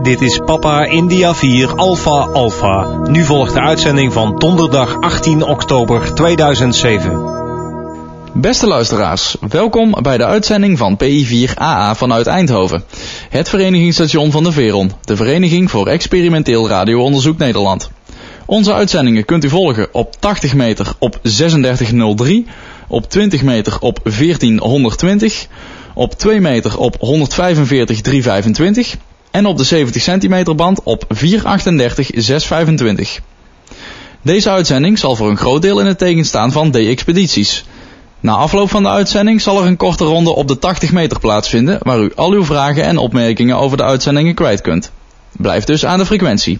Dit is Papa India 4 Alpha Alpha. Nu volgt de uitzending van donderdag 18 oktober 2007. Beste luisteraars, welkom bij de uitzending van PI4AA vanuit Eindhoven. Het verenigingsstation van de Veron, de Vereniging voor Experimenteel Radioonderzoek Nederland. Onze uitzendingen kunt u volgen op 80 meter op 3603, op 20 meter op 1420, op 2 meter op 145-325 en op de 70 centimeter band op 438-625. Deze uitzending zal voor een groot deel in het teken staan van D-expedities. Na afloop van de uitzending zal er een korte ronde op de 80 meter plaatsvinden, waar u al uw vragen en opmerkingen over de uitzendingen kwijt kunt. Blijf dus aan de frequentie.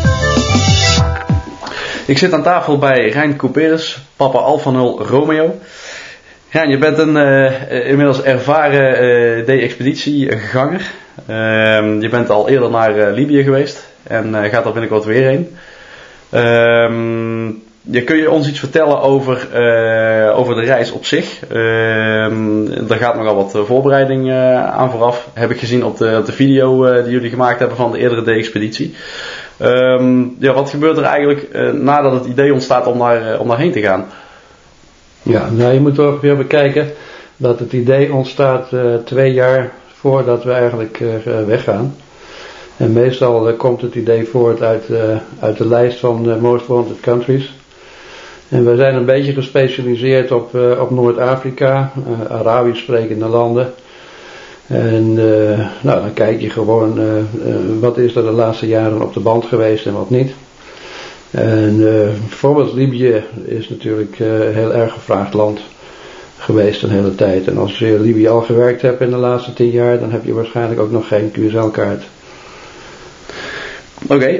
Ik zit aan tafel bij Rijn Couperus, Papa Alpha 0 Romeo. Rijn, je bent een inmiddels ervaren D-expeditieganger. Je bent al eerder naar Libië geweest en gaat er binnenkort weer heen. Kun je ons iets vertellen over de reis op zich? Er gaat nogal wat voorbereiding aan vooraf. Heb ik gezien op de video die jullie gemaakt hebben van de eerdere D-expeditie. Wat gebeurt er eigenlijk nadat het idee ontstaat om daarheen te gaan? Ja, nou je moet ook weer bekijken dat het idee ontstaat 2 jaar voordat we eigenlijk weggaan. En meestal komt het idee voort uit de lijst van Most Wanted Countries. En we zijn een beetje gespecialiseerd op Noord-Afrika, Arabisch sprekende landen. En dan kijk je gewoon wat is er de laatste jaren op de band geweest en wat niet. En bijvoorbeeld Libië is natuurlijk heel erg gevraagd land geweest een hele tijd. En als je Libië al gewerkt hebt in de laatste 10 jaar, dan heb je waarschijnlijk ook nog geen QSL-kaart. Oké,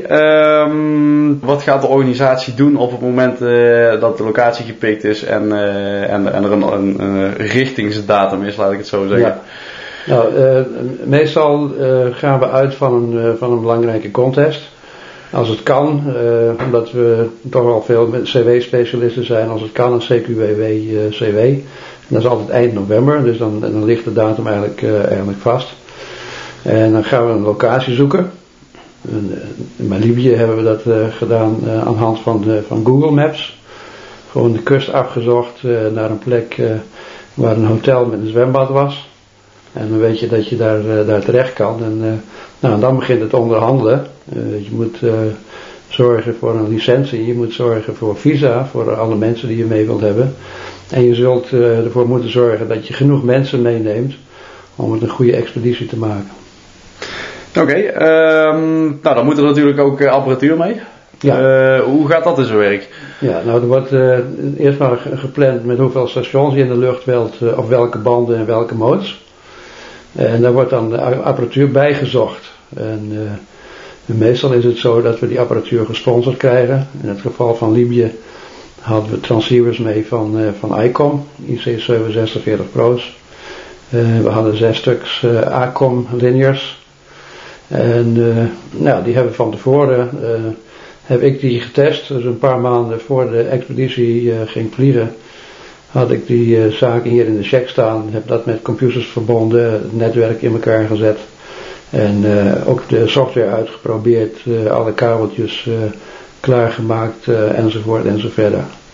wat gaat de organisatie doen op het moment dat de locatie gepikt is en er een richtingsdatum is, laat ik het zo zeggen? Ja. Nou, meestal gaan we uit van een belangrijke contest. Als het kan, omdat we toch wel veel CW-specialisten zijn, als het kan een CQWW-CW. Dat is altijd eind november, dus dan ligt de datum eigenlijk vast. En dan gaan we een locatie zoeken. In Libië hebben we dat gedaan aan de hand van Google Maps. Gewoon de kust afgezocht naar een plek waar een hotel met een zwembad was. En dan weet je dat je daar terecht kan. En dan begint het onderhandelen. Je moet zorgen voor een licentie. Je moet zorgen voor visa voor alle mensen die je mee wilt hebben. En je zult ervoor moeten zorgen dat je genoeg mensen meeneemt om het een goede expeditie te maken. Oké, dan moet er natuurlijk ook apparatuur mee. Ja. Hoe gaat dat in zijn werk? Ja, nou er wordt eerst maar gepland met hoeveel stations je in de lucht wilt, of welke banden en welke modes. En daar wordt dan de apparatuur bijgezocht. En meestal is het zo dat we die apparatuur gesponsord krijgen. In het geval van Libië hadden we transceivers mee van ICOM, IC746 Pro's. We hadden 6 stuks ACOM linears. En die hebben van tevoren, heb ik die getest. Dus een paar maanden voor de expeditie ging vliegen, had ik die zaken hier in de check staan. Heb dat met computers verbonden, het netwerk in elkaar gezet. En ook de software uitgeprobeerd, alle kabeltjes klaargemaakt enzovoort enzovoort.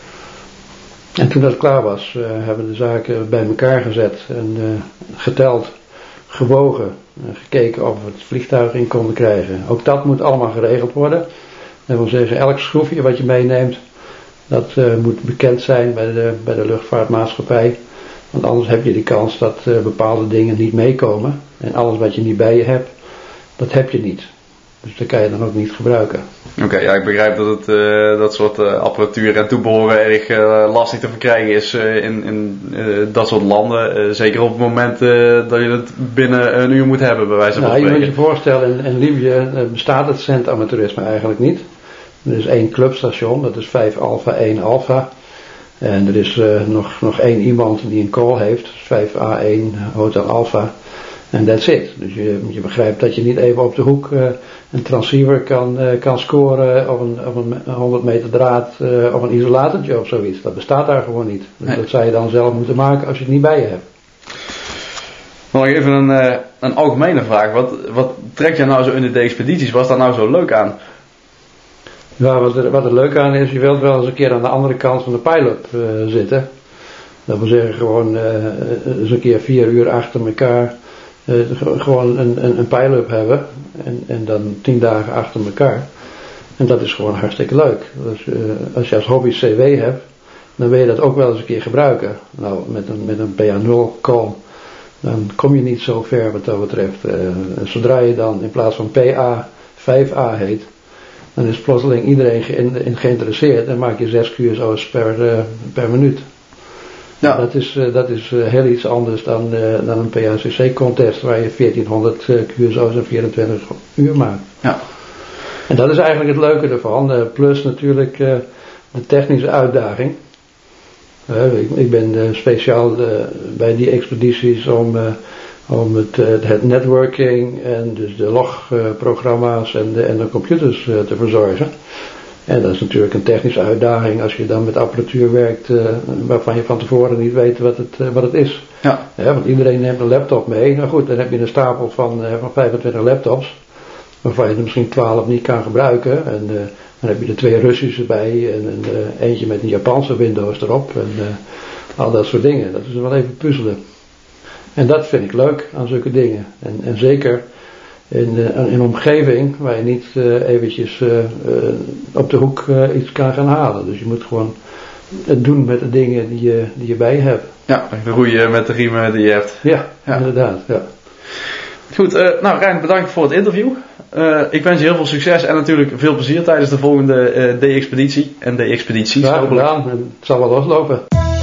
En toen dat klaar was, hebben we de zaken bij elkaar gezet en geteld, gewogen, gekeken of we het vliegtuig in konden krijgen. Ook dat moet allemaal geregeld worden. Dat wil zeggen, elk schroefje wat je meeneemt, dat moet bekend zijn bij de luchtvaartmaatschappij. Want anders heb je de kans dat bepaalde dingen niet meekomen. En alles wat je niet bij je hebt, dat heb je niet. Dus dat kan je dan ook niet gebruiken. Oké, ja, ik begrijp dat dat soort apparatuur en toebehoren erg lastig te verkrijgen is in dat soort landen. Zeker op het moment dat je het binnen een uur moet hebben, bij wijze van spreken. Je moet je voorstellen, in Libië bestaat het centamateurisme eigenlijk niet. Er is 1 clubstation, dat is 5 Alpha, 1 Alpha. En er is nog 1 iemand die een call heeft, 5A1 Hotel Alpha. En that's it. Dus je begrijpt dat je niet even op de hoek een transceiver kan scoren of een 100 meter draad of een isolatortje of zoiets. Dat bestaat daar gewoon niet. Dus nee. Dat zou je dan zelf moeten maken als je het niet bij je hebt. Nog even een algemene vraag. Wat trekt je nou zo in de expedities? Wat is daar nou zo leuk aan? Ja, wat er leuk aan is, je wilt wel eens een keer aan de andere kant van de pijl-up zitten. Dat wil zeggen gewoon eens een keer 4 uur achter elkaar gewoon een pijl-up hebben. En dan 10 dagen achter elkaar. En dat is gewoon hartstikke leuk. Dus als je als hobby CW hebt, dan wil je dat ook wel eens een keer gebruiken. Nou, met een PA0 call, dan kom je niet zo ver wat dat betreft. Zodra je dan in plaats van PA 5A heet, dan is plotseling iedereen geïnteresseerd en maak je 6 QSO's per minuut. Ja. Dat is heel iets anders dan een PACC contest waar je 1400 QSO's in 24 uur maakt. Ja. En dat is eigenlijk het leuke ervan. Plus natuurlijk de technische uitdaging. Ik ben speciaal bij die expedities om het networking en dus de logprogramma's en de computers te verzorgen. En dat is natuurlijk een technische uitdaging als je dan met apparatuur werkt waarvan je van tevoren niet weet wat het is. Ja. Want iedereen neemt een laptop mee. Nou goed, dan heb je een stapel van 25 laptops waarvan je er misschien 12 niet kan gebruiken. En dan heb je er 2 Russische bij en eentje met een Japanse Windows erop en al dat soort dingen. Dat is wel even puzzelen. En dat vind ik leuk aan zulke dingen. En zeker in een omgeving waar je niet eventjes op de hoek iets kan gaan halen. Dus je moet gewoon het doen met de dingen die je bij je hebt. Ja, roeien met de riemen die je hebt. Ja. Inderdaad. Ja. Goed, nou Rijn, bedankt voor het interview. Ik wens je heel veel succes en natuurlijk veel plezier tijdens de volgende D-expeditie en D-expedities. Ja, gedaan. Het zal wel loslopen.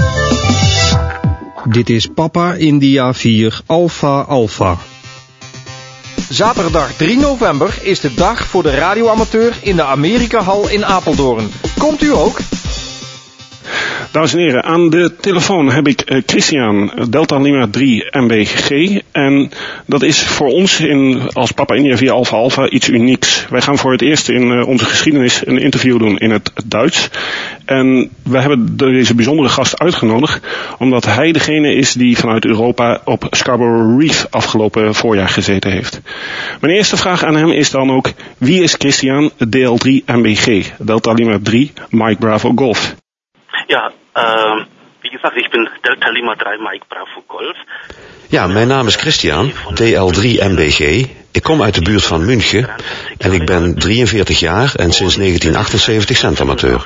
Dit is Papa India 4 Alpha Alpha. Zaterdag 3 november is de dag voor de radioamateur in de Amerikahal in Apeldoorn. Komt u ook? Dames en heren, aan de telefoon heb ik Christian, Delta Lima 3 MBG. En dat is voor ons als Papa India 4 Alpha Alpha iets unieks. Wij gaan voor het eerst in onze geschiedenis een interview doen in het Duits. En we hebben deze bijzondere gast uitgenodigd omdat hij degene is die vanuit Europa op Scarborough Reef afgelopen voorjaar gezeten heeft. Mijn eerste vraag aan hem is dan ook, wie is Christian DL3 MBG, Delta Lima 3 Mike Bravo Golf? Ja, wie gesagt, ich bin Delta Lima 3 Mike Bravo Golf. Ja, mijn naam is Christian, DL3 MBG. Ik kom uit de buurt van München en ik ben 43 jaar en sinds 1978 zendamateur.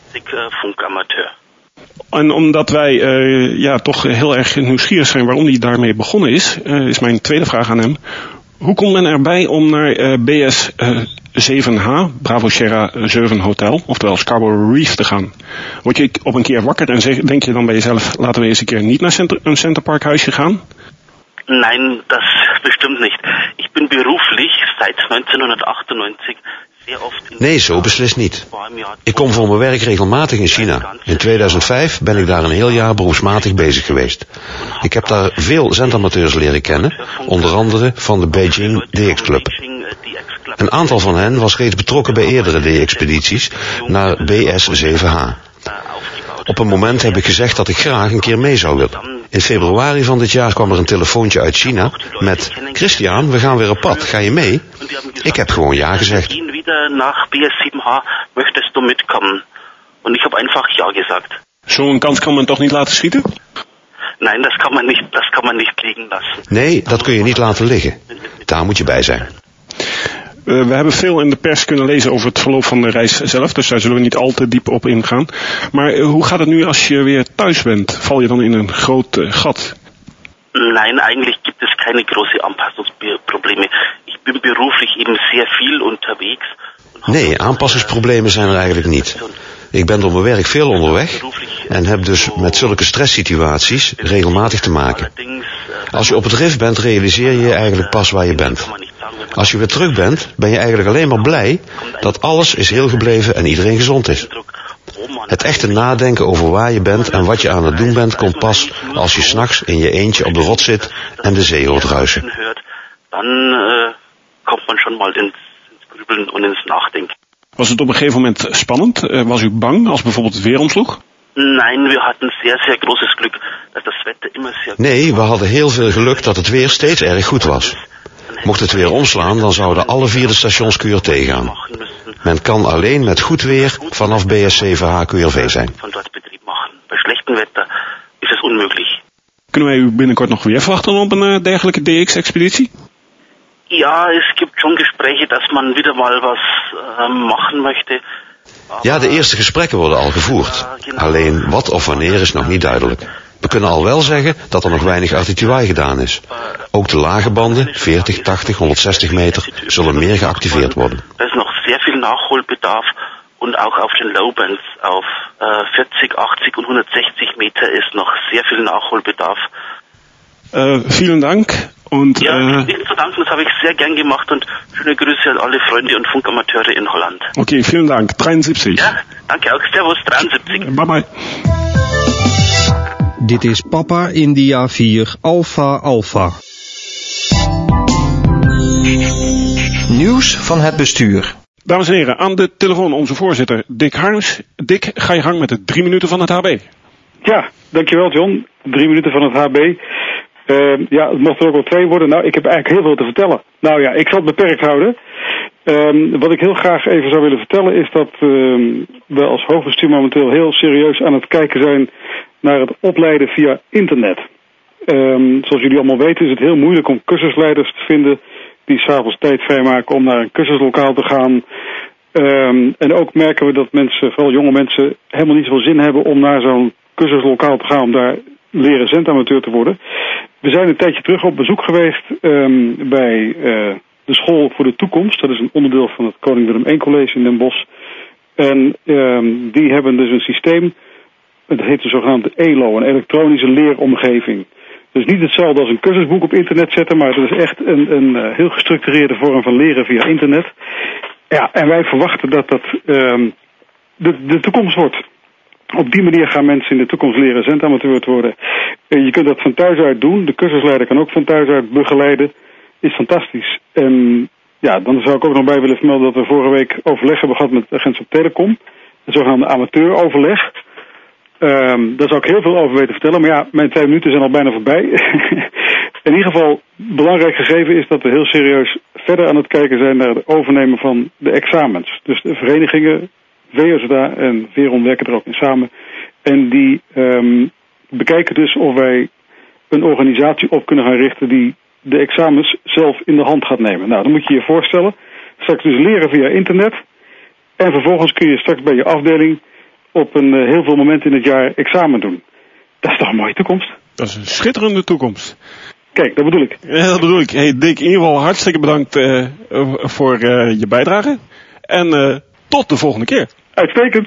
En omdat wij toch heel erg nieuwsgierig zijn waarom hij daarmee begonnen is mijn tweede vraag aan hem. Hoe komt men erbij om naar BS 7H, Bravo Sierra 7 Hotel, oftewel Scarborough Reef te gaan? Word je op een keer wakker en denk je dan bij jezelf, laten we eens een keer niet naar een Centerparkhuisje gaan? Nein, das bestimmt nicht. Ich bin beruflich seit 1998 sehr oft in... Nee, zo beslist niet. Ik kom voor mijn werk regelmatig in China. In 2005 ben ik daar een heel jaar beroepsmatig bezig geweest. Ik heb daar veel zendamateurs leren kennen, onder andere van de Beijing DX Club. Een aantal van hen was reeds betrokken bij eerdere D-expedities naar BS 7H. Op een moment heb ik gezegd dat ik graag een keer mee zou willen. In februari van dit jaar kwam er een telefoontje uit China met: Christian, we gaan weer op pad, ga je mee? Ik heb gewoon ja gezegd. Zo'n kans kan men toch niet laten schieten? Nee, dat kan man niet liegen lassen. Nee, dat kun je niet laten liggen. Daar moet je bij zijn. We hebben veel in de pers kunnen lezen over het verloop van de reis zelf, dus daar zullen we niet al te diep op ingaan. Maar hoe gaat het nu als je weer thuis bent? Val je dan in een groot gat? Nein, eigentlich gibt es keine große Anpassungsprobleme. Ich bin beruflich eben sehr viel unterwegs. Nee, aanpassingsproblemen zijn er eigenlijk niet. Ik ben door mijn werk veel onderweg en heb dus met zulke stresssituaties regelmatig te maken. Als je op het RIF bent, realiseer je eigenlijk pas waar je bent. Als je weer terug bent, ben je eigenlijk alleen maar blij dat alles is heel gebleven en iedereen gezond is. Het echte nadenken over waar je bent en wat je aan het doen bent komt pas als je 's nachts in je eentje op de rots zit en de zee hoort ruisen. Dan komt man schon mal ins Grübeln und ins Nachdenken. Was het op een gegeven moment spannend? Was u bang als bijvoorbeeld het weer omsloeg? Nein, wir hatten sehr, sehr großes Glück, dass das Wetter immer sehr... Nee, we hadden heel veel geluk dat het weer steeds erg goed was. Mocht het weer omslaan, dan zouden alle 4 de stations QRT gaan. Men kan alleen met goed weer vanaf BS7H QRV zijn. Van dort Betrieb machen. Bij slechten Wetter is het onmogelijk. Kunnen wij u binnenkort nog weer verwachten op een dergelijke DX-expeditie? Ja, es gibt schon Gespräche, dass man wieder mal was machen möchte. Ja, de eerste gesprekken worden al gevoerd. Alleen wat of wanneer is nog niet duidelijk. We kunnen al wel zeggen dat er nog weinig RTTY gedaan is. Ook de lage banden, 40, 80, 160 meter, zullen meer geactiveerd worden. Er is nog sehr viel Nachholbedarf und auch auf den Lowbands auf 40, 80 und 160 Meter ist noch sehr viel Nachholbedarf. Vielen Dank. Und, nichts zu danken, das habe ich sehr gern gemacht und schöne Grüße an alle Freunde und Funkamateure in Holland. Okay, vielen Dank. 73. Ja, danke auch. Servus, 73. Bye bye. Dit is Papa India 4 Alpha Alpha. Nieuws van het bestuur. Dames en heren, aan de telefoon onze voorzitter Dick Harms. Dick, ga je gang met de 3 minuten van het HB. Ja, dankjewel John. 3 minuten van het HB. Ja, het mocht er ook wel 2 worden. Nou, ik heb eigenlijk heel veel te vertellen. Nou ja, ik zal het beperkt houden. Wat ik heel graag even zou willen vertellen is dat we als hoofdbestuur momenteel heel serieus aan het kijken zijn naar het opleiden via internet. Zoals jullie allemaal weten is het heel moeilijk om cursusleiders te vinden die 's avonds tijd vrijmaken om naar een cursuslokaal te gaan. En ook merken we dat mensen, vooral jonge mensen, helemaal niet zoveel zin hebben om naar zo'n cursuslokaal te gaan om daar leren zendamateur te worden. We zijn een tijdje terug op bezoek geweest bij de School voor de Toekomst. Dat is een onderdeel van het Koning Willem I College in Den Bosch. En die hebben dus een systeem, het heet de zogenaamde ELO, een elektronische leeromgeving. Dus niet hetzelfde als een cursusboek op internet zetten, maar het is echt een heel gestructureerde vorm van leren via internet. Ja, en wij verwachten dat dat de toekomst wordt. Op die manier gaan mensen in de toekomst leren zendamateur te worden. Je kunt dat van thuis uit doen. De cursusleider kan ook van thuis uit begeleiden. Is fantastisch. En ja, dan zou ik ook nog bij willen vermelden dat we vorige week overleg hebben gehad met de Agentschap Telecom. Het zogenaamde amateuroverleg. Daar zou ik heel veel over weten vertellen. Maar ja, mijn 2 minuten zijn al bijna voorbij. In ieder geval, belangrijk gegeven is dat we heel serieus verder aan het kijken zijn naar het overnemen van de examens. Dus de verenigingen, VSDA en Veron werken er ook in samen. En die bekijken dus of wij een organisatie op kunnen gaan richten die de examens zelf in de hand gaat nemen. Nou, dan moet je je voorstellen. Straks dus leren via internet. En vervolgens kun je straks bij je afdeling op een heel veel momenten in het jaar examen doen. Dat is toch een mooie toekomst? Dat is een schitterende toekomst. Kijk, dat bedoel ik. Ja, dat bedoel ik. Hey Dick, in ieder geval hartstikke bedankt voor je bijdrage. En tot de volgende keer. Uitstekend.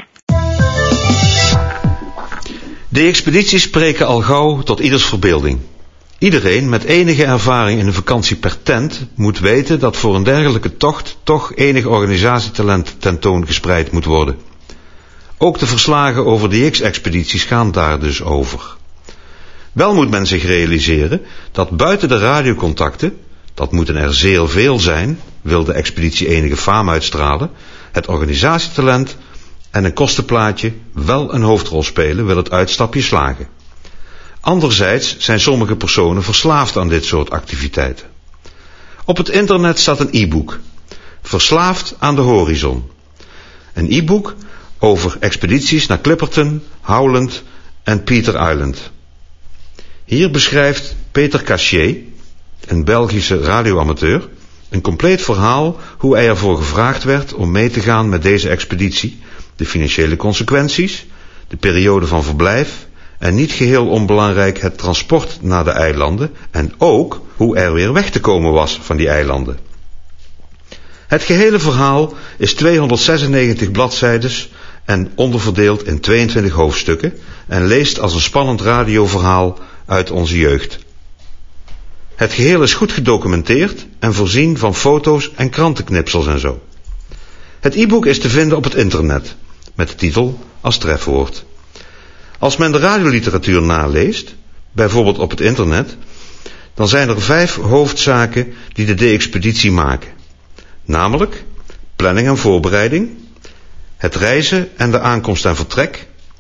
De expedities spreken al gauw tot ieders verbeelding. Iedereen met enige ervaring in een vakantie per tent moet weten dat voor een dergelijke tocht toch enig organisatietalent tentoongespreid moet worden. Ook de verslagen over DX-expedities gaan daar dus over. Wel moet men zich realiseren dat buiten de radiocontacten, dat moeten er zeer veel zijn, wil de expeditie enige faam uitstralen, het organisatietalent en een kostenplaatje wel een hoofdrol spelen, wil het uitstapje slagen. Anderzijds zijn sommige personen verslaafd aan dit soort activiteiten. Op het internet staat een e-book, Verslaafd aan de Horizon. Een e-book over expedities naar Clipperton, Howland en Peter Island. Hier beschrijft Peter Cachier, een Belgische radioamateur, een compleet verhaal hoe hij ervoor gevraagd werd om mee te gaan met deze expeditie, de financiële consequenties, de periode van verblijf en niet geheel onbelangrijk het transport naar de eilanden en ook hoe er weer weg te komen was van die eilanden. Het gehele verhaal is 296 bladzijdes en onderverdeeld in 22 hoofdstukken en leest als een spannend radioverhaal uit onze jeugd. Het geheel is goed gedocumenteerd en voorzien van foto's en krantenknipsels en zo. Het e-book is te vinden op het internet, met de titel als trefwoord. Als men de radioliteratuur naleest, bijvoorbeeld op het internet, dan zijn er 5 hoofdzaken die de D-expeditie maken. Namelijk planning en voorbereiding, het reizen en de aankomst en vertrek,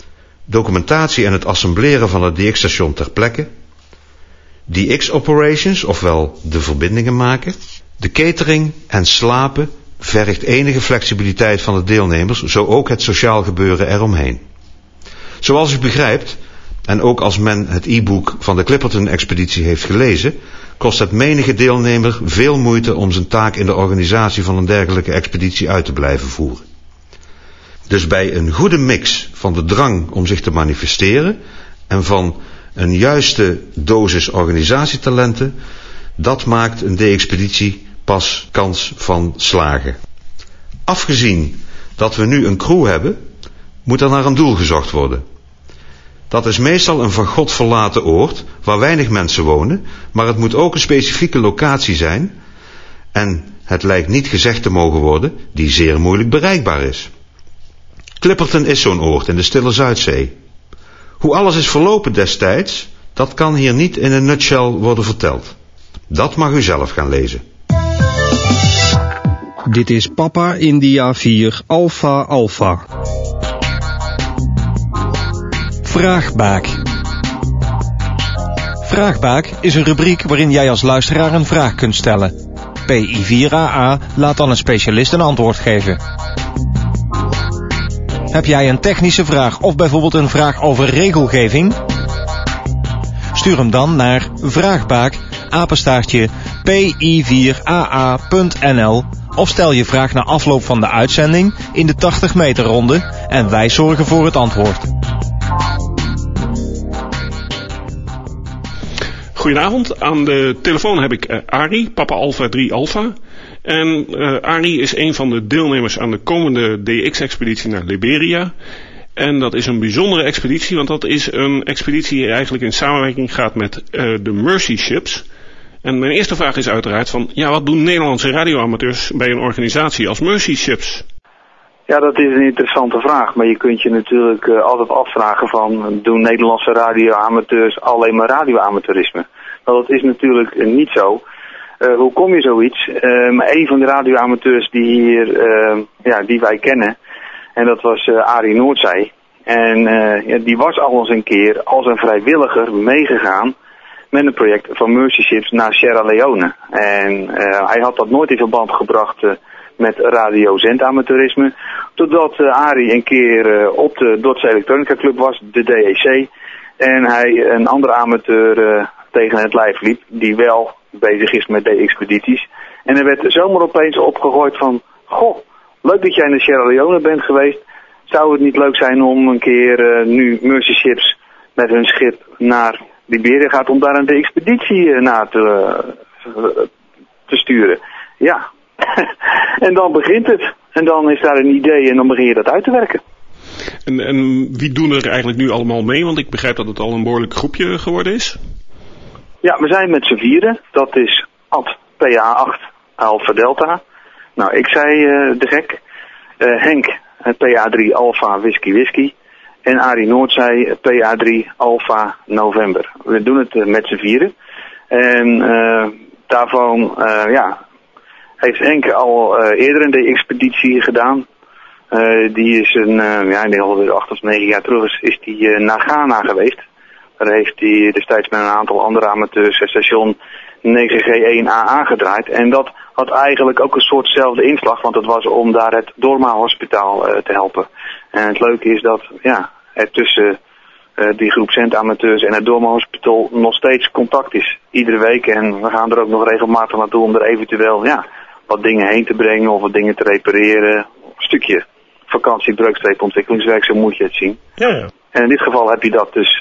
documentatie en het assembleren van het DX-station ter plekke, DX-operations, ofwel de verbindingen maken, de catering en slapen vergt enige flexibiliteit van de deelnemers, zo ook het sociaal gebeuren eromheen. Zoals u begrijpt, en ook als men het e-book van de Clipperton-expeditie heeft gelezen, kost het menige deelnemer veel moeite om zijn taak in de organisatie van een dergelijke expeditie uit te blijven voeren. Dus bij een goede mix van de drang om zich te manifesteren en van een juiste dosis organisatietalenten, dat maakt een D-expeditie pas kans van slagen. Afgezien dat we nu een crew hebben, moet er naar een doel gezocht worden. Dat is meestal een van God verlaten oord, waar weinig mensen wonen, maar het moet ook een specifieke locatie zijn, en het lijkt niet gezegd te mogen worden, die zeer moeilijk bereikbaar is. Clipperton is zo'n oord in de Stille Zuidzee. Hoe alles is verlopen destijds, dat kan hier niet in een nutshell worden verteld. Dat mag u zelf gaan lezen. Dit is Papa India 4 Alpha Alpha. Vraagbaak. Vraagbaak is een rubriek waarin jij als luisteraar een vraag kunt stellen. PI4AA laat dan een specialist een antwoord geven. Heb jij een technische vraag of bijvoorbeeld een vraag over regelgeving? Stuur hem dan naar vraagbaak@pi4aa.nl of stel je vraag na afloop van de uitzending in de 80 meter ronde en wij zorgen voor het antwoord. Goedenavond, aan de telefoon heb ik Arie, Papa Alpha 3 Alpha. En Arie is een van de deelnemers aan de komende DX-expeditie naar Liberia. En dat is een bijzondere expeditie, want dat is een expeditie die eigenlijk in samenwerking gaat met de Mercy Ships. En mijn eerste vraag is uiteraard van, ja, wat doen Nederlandse radioamateurs bij een organisatie als Mercy Ships? Ja, dat is een interessante vraag, maar je kunt je natuurlijk altijd afvragen van, doen Nederlandse radioamateurs alleen maar radioamateurisme? Nou, dat is natuurlijk niet zo. Hoe kom je zoiets? Een van de radioamateurs die hier, die wij kennen, en dat was Arie Noordzij. En die was al eens een keer als een vrijwilliger meegegaan met een project van Mercy Ships naar Sierra Leone. En hij had dat nooit in verband gebracht met radiozendamateurisme. Totdat Arie een keer op de Dordtse Electronica Club was, de DEC. En hij een andere amateur tegen het lijf liep, die wel bezig is met D-expedities. En er werd zomaar opeens opgegooid van, goh, leuk dat jij naar Sierra Leone bent geweest. Zou het niet leuk zijn om een keer nu Mercy Ships met hun schip naar Liberia gaat om daar een expeditie naar te sturen? Ja. En dan begint het. En dan is daar een idee en dan begin je dat uit te werken. En wie doen er eigenlijk nu allemaal mee? Want ik begrijp dat het al een behoorlijk groepje geworden is. Ja, we zijn met z'n vieren. Dat is Ad PA8 Alpha Delta. Nou, ik zei de gek. Henk PA3 Alpha Whisky Whisky. En Arie Noordzij PA3 Alpha November. We doen het met z'n vieren. En daarvan, heeft Henk al eerder een expeditie gedaan. Die is ik denk alweer 8 of 9 jaar terug is die naar Ghana geweest. Daar heeft hij destijds met een aantal andere amateurs het station 9G1AA gedraaid. En dat had eigenlijk ook een soortzelfde inslag, want het was om daar het Dorma Hospitaal te helpen. En het leuke is dat er tussen die groep zendamateurs en het Dorma Hospital nog steeds contact is. Iedere week. En we gaan er ook nog regelmatig naartoe om er eventueel wat dingen heen te brengen of wat dingen te repareren. Een stukje vakantie-breukstreep ontwikkelingswerk, zo moet je het zien. Ja. En in dit geval heb je dat dus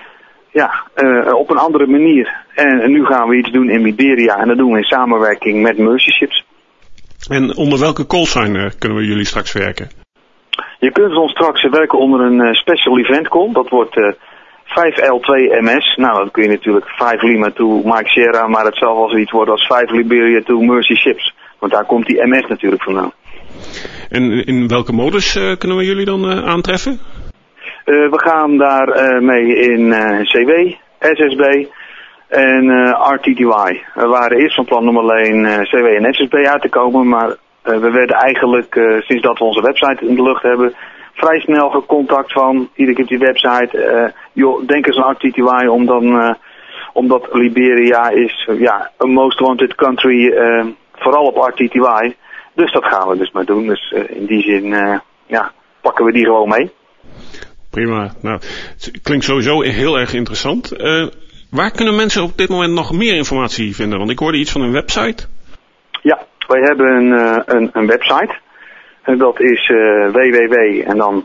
op een andere manier. En nu gaan we iets doen in Liberia en dat doen we in samenwerking met Mercy Ships. En onder welke callsign kunnen we jullie straks werken? Je kunt ons straks werken onder een special event call. Dat wordt 5L2MS. Nou, dan kun je natuurlijk 5 Lima to Mike Sierra, maar het zal wel zoiets worden als 5 Liberia to Mercy Ships. Want daar komt die MS natuurlijk vandaan. En in welke modus kunnen we jullie dan aantreffen? We gaan daar mee in CW, SSB en RTTY. We waren eerst van plan om alleen CW en SSB uit te komen, maar we werden eigenlijk, sinds dat we onze website in de lucht hebben, vrij snel gecontact van, iedere keer op die website, joh, denk eens aan RTTY, omdat Liberia is, a most wanted country, vooral op RTTY. Dus dat gaan we dus maar doen. Dus in die zin, pakken we die gewoon mee. Prima. Nou, het klinkt sowieso heel erg interessant. Waar kunnen mensen op dit moment nog meer informatie vinden? Want ik hoorde iets van een website. Ja, wij hebben een website. En dat is www en dan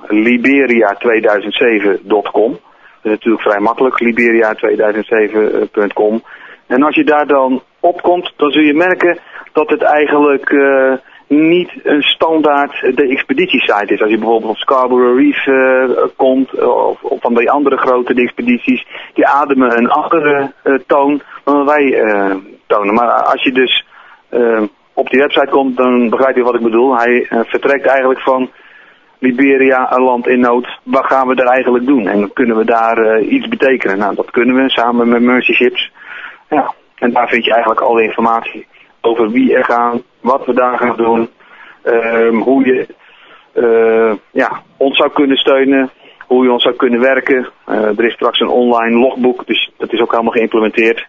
liberia2007.com. Dat is natuurlijk vrij makkelijk, liberia2007.com. En als je daar dan opkomt, dan zul je merken dat het eigenlijk niet een standaard DXpeditie-site is. Als je bijvoorbeeld op Scarborough Reef komt, of van die andere grote expedities, die ademen een andere toon dan wij tonen. Maar als je dus op die website komt, dan begrijp je wat ik bedoel. Hij vertrekt eigenlijk van Liberia, een land in nood. Wat gaan we daar eigenlijk doen? En kunnen we daar iets betekenen? Nou, dat kunnen we samen met Mercy Ships. Ja, en daar vind je eigenlijk al de informatie over wie er gaan, wat we daar gaan doen, hoe je ons zou kunnen steunen, hoe je ons zou kunnen werken. Er is straks een online logboek, dus dat is ook helemaal geïmplementeerd.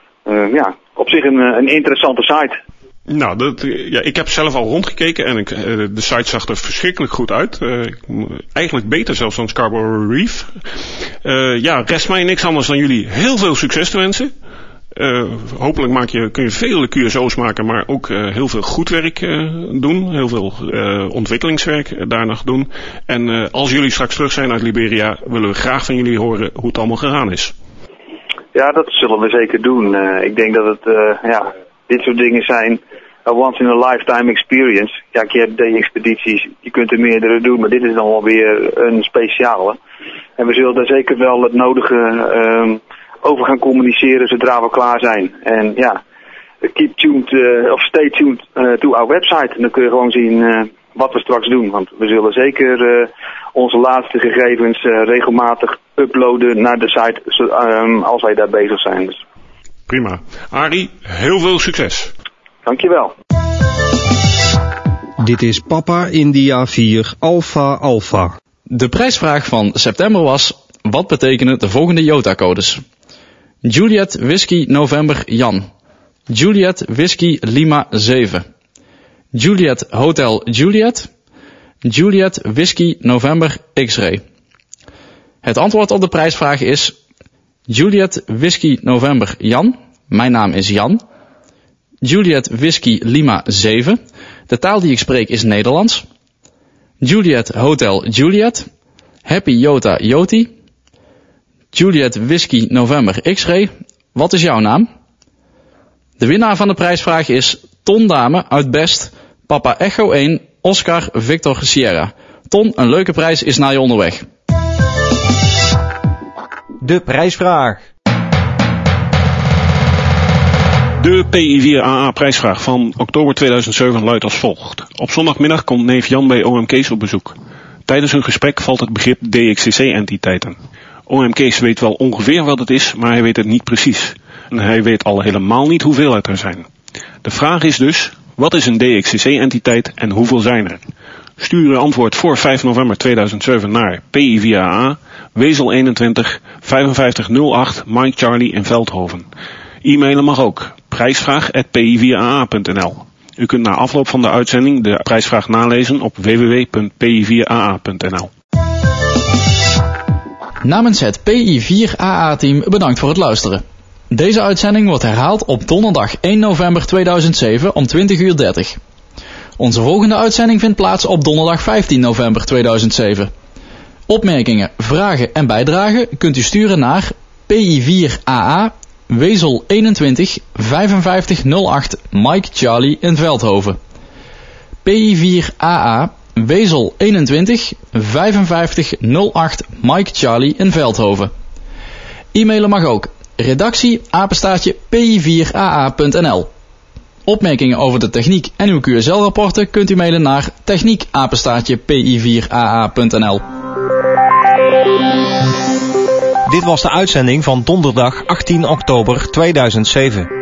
Op zich een interessante site. Nou, ik heb zelf al rondgekeken en de site zag er verschrikkelijk goed uit. Eigenlijk beter zelfs dan Scarborough Reef. Rest mij niks anders dan jullie heel veel succes te wensen. Hopelijk kun je vele QSO's maken, maar ook heel veel goed werk doen. Heel veel ontwikkelingswerk daar nog doen. En als jullie straks terug zijn uit Liberia, willen we graag van jullie horen hoe het allemaal gegaan is. Ja, dat zullen we zeker doen. Ik denk dat het, dit soort dingen zijn a once in a lifetime experience. Ja, je hebt DX-expedities, je kunt er meerdere doen, maar dit is dan wel weer een speciale. En we zullen daar zeker wel het nodige over gaan communiceren zodra we klaar zijn. En keep tuned, of stay tuned to our website. En dan kun je gewoon zien wat we straks doen. Want we zullen zeker onze laatste gegevens regelmatig uploaden naar de site als wij daar bezig zijn. Dus. Prima. Arie, heel veel succes. Dankjewel. Dit is Papa India 4 Alpha Alpha. De prijsvraag van september was: wat betekenen de volgende IOTA-codes? Juliet Whisky November Jan. Juliet Whisky Lima 7. Juliet Hotel Juliet. Juliet Whisky November X-Ray. Het antwoord op de prijsvraag is Juliet Whisky November Jan. Mijn naam is Jan. Juliet Whisky Lima 7. De taal die ik spreek is Nederlands. Juliet Hotel Juliet. Happy Yota Yoti. Juliet Whisky November X-Ray. Wat is jouw naam? De winnaar van de prijsvraag is Ton Dame uit Best, Papa Echo 1, Oscar Victor Sierra. Ton, een leuke prijs is naar je onderweg. De prijsvraag. De PI4AA prijsvraag van oktober 2007 luidt als volgt. Op zondagmiddag komt neef Jan bij OMK's op bezoek. Tijdens hun gesprek valt het begrip DXCC-entiteiten. OMK's weet wel ongeveer wat het is, maar hij weet het niet precies. En hij weet al helemaal niet hoeveel het er zijn. De vraag is dus, wat is een DXCC-entiteit en hoeveel zijn er? Stuur uw antwoord voor 5 november 2007 naar PI4AA, Wezel 21 5508 Mike Charlie in Veldhoven. E-mailen mag ook, prijsvraag@pi4aa.nl. U kunt na afloop van de uitzending de prijsvraag nalezen op www.pi4aa.nl. Namens het PI4AA-team bedankt voor het luisteren. Deze uitzending wordt herhaald op donderdag 1 november 2007 om 20:30. Onze volgende uitzending vindt plaats op donderdag 15 november 2007. Opmerkingen, vragen en bijdragen kunt u sturen naar PI4AA, Wezel 21 5508 Mike Charlie in Veldhoven. PI4AA, Wezel 21 5508 Mike Charlie in Veldhoven. E-mailen mag ook. Redactie @pi4aa.nl. Opmerkingen over de techniek en uw QSL-rapporten kunt u mailen naar techniek@pi4aa.nl. Dit was de uitzending van donderdag 18 oktober 2007.